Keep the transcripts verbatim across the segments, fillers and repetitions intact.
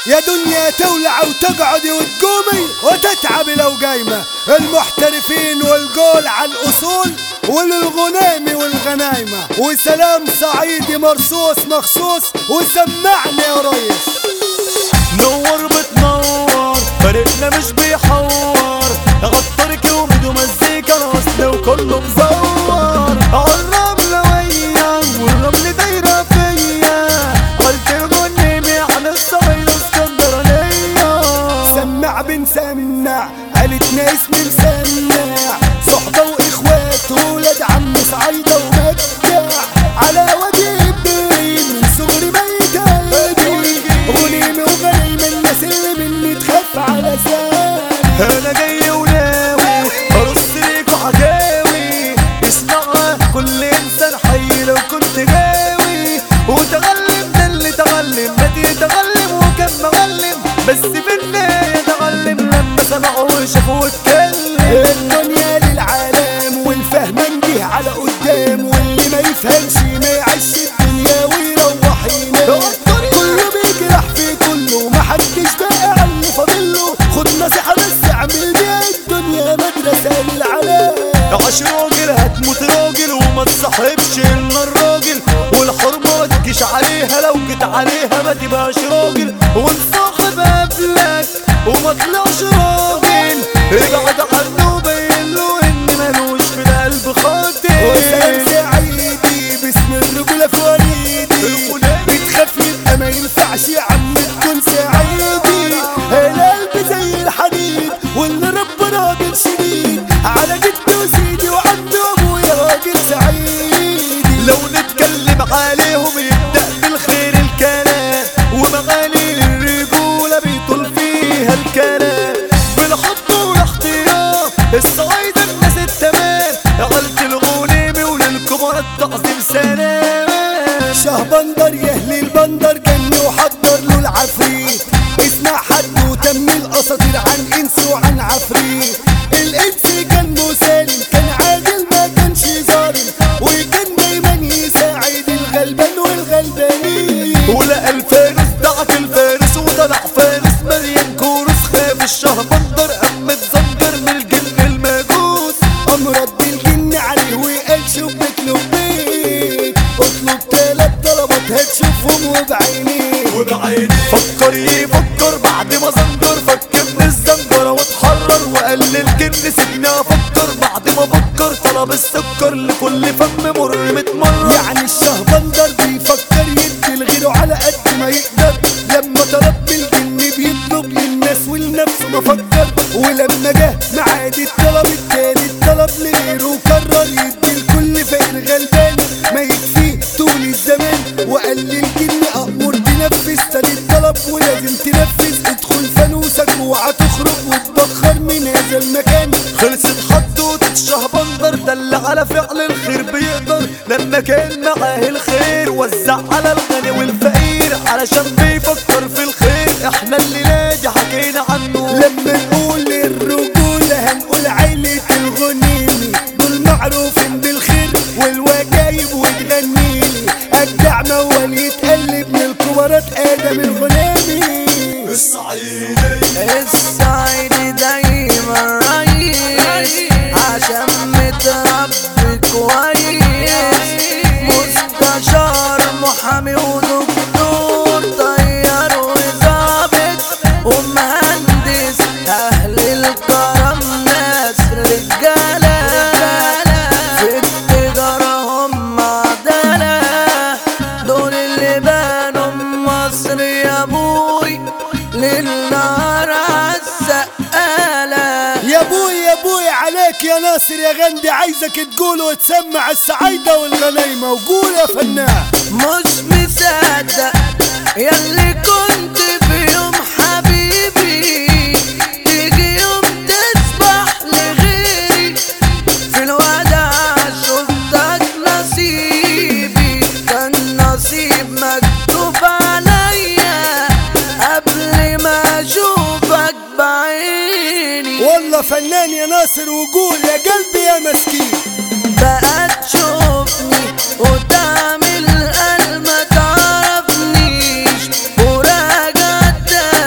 يا دنيا تولع وتقعدي وتقومي وتتعبي لو قايمة. المحترفين والقول على الأصول وللغنيمي والغنايمة. وسلام صعيدي مرصوص مخصوص وسمعني يا ريس. نور بتنور فريقنا مش بيحور، غطرك وميد ومزيكا الاصل وكله مزور. عالرملة ويا والرمل دايرة فيا، قلت الغنيمي عن الصعيد اسكندرانية. سمع بنسمع عيلتنا اسم مسمع، صحبة واخوات ولاد عم صعيدة ومدع. على وجه الدين من صغري ميت قلبي، غنيمي وغنيمة الناس اللي مني تخاف على سام. انا جاي وناوي ارص ليك وحكاوي، اسمعها كل انسان حي لو كنت غاوي. وتغلم ده اللي تغلم ما تتغلم وكان مغلم، بس في النهاية تغلم لما سمعه وشافه واتكلم. الدنيا للعالم والفهم نجيه على قدام، واللي ما يفهمش ما يعيش الدنيا ويروح ينام. كله بيجرح في كله محدش بقى على اللي فاضله. خد نصيحة بس اعمل بيها الدنيا مدرسة للعالم. عاش راجل هتموت راجل وما تصاحبش الا الراجل، والحرمة ما تجيش عليها لو جيت عليها ما تبقاش راجل. وانصاحب قبلك وما طلعش راجل، ابعد عنه وبين له ان ملوش في القلب خاطر. وسلام سعيدي باسم الرجولة في وريدي، بتخاف يبقى ما ينفعش يا عم تكون سعيدي. القلب زي الحديد واللي رب راجل شديد، على جدي وسيدي وعند ابويا راجل سعيدي. لو نتكلم عليهم يبدأ بالخير الكلام، ومغاني للرجولة بيطول فيها الكلام. بالحب والاحترام الصعايدة الناس التمام، عقلت الغنيمي وللكبار التعظيم سلام. شهبندر يهلي البندر جن وحضر له العفريت، اسمع حد وتم الاساطير عن انس وعن عفريت. الانس كان مسالم كان عادل ما كانش ظالم، وكان دايما يساعد الغلبان والغلبانين. ولقى الفارس دعك الفارس وطلع فارس مليان كورس، خاف الشهبندر قام متزنجر من الجن المجوس. قام رد الجن عليه وقال شوف بيطلب بيت، اطلب تلات طلبات هتشوفهم وبعينيك وبعينيك. فكر يفكر بعد ما زنجر فك من الزنجرة واتحرر، وقال للجن سيبني افكر. بعد ما فكر طلب السكر لكل فم مر متمرر. يعني الشهبندر بيفكر يدي لغيره على قد ما يقدر. لما طلب بالجن بيطلب للناس ولنفسه ما فكر، ولما جه معاد الطلب التالت طلب لغيره وقرر يدي الكل فقير غلبان ما يكفيه طول الزمان. وقال للجن أأمر تنفذ تالت طلب ولازم تنفذ، ادخل فانوسك واوعى تخرج وتبخر من هذا المكان. خلصت حدوتة الشهبندر دل على فعل الخير بيقدر، لما كان معاه الخير وزع على الغني والفقير علشان بيفكر في الخير. احنا اللي نادي حكينا عنه، لما نقول الرجولة هنقول عيلة الغنيمي، دول معروفين بالخير والوجايب وتغنيلي. أجدع موال يتقلب من الكبارات آدم الغنيمي. الصعيدي الصعيدي دايما ريس، عشان متربي كويس. مستشار محامي ودكتور طيار وظابط ومهندس، اهل الكرم ناس رجاله، في التجاره هم عداله. دول اللي بانوا مصر يا ابوي للنار عالسقالة. يا بوي يا بوي عليك يا ناصر يا غندي، عايزك تقول وتسمع الصعايدة والغنايمة وقول يا فنان. مش مصدق ياللي كنت في يوم حبيبي، تيجي يوم تسبح لغيري. في الوداع شفتك نصيبي، كان نصيب مكتوب عليا قبل ما اشوفك بعيني. والله فنان يا ناصر وقول يا قلبي يا مسكين. بقى تشوفني وتعمل قلب ما تعرفنيش، وراجع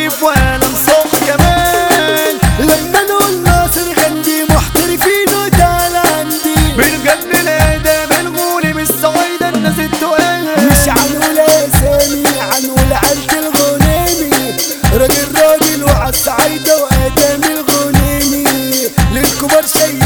نضيف وانا مصح كمان. لما نقول ناصر غندي محترفين وتعالى عندي بنغني الاداب الغولي بالصعيدة الناس التقال. مش عنقول اسامي عنقول عيلة الغنيمي راجل راجل وعالصعايدة وادم الغنيمي للكبار شايفين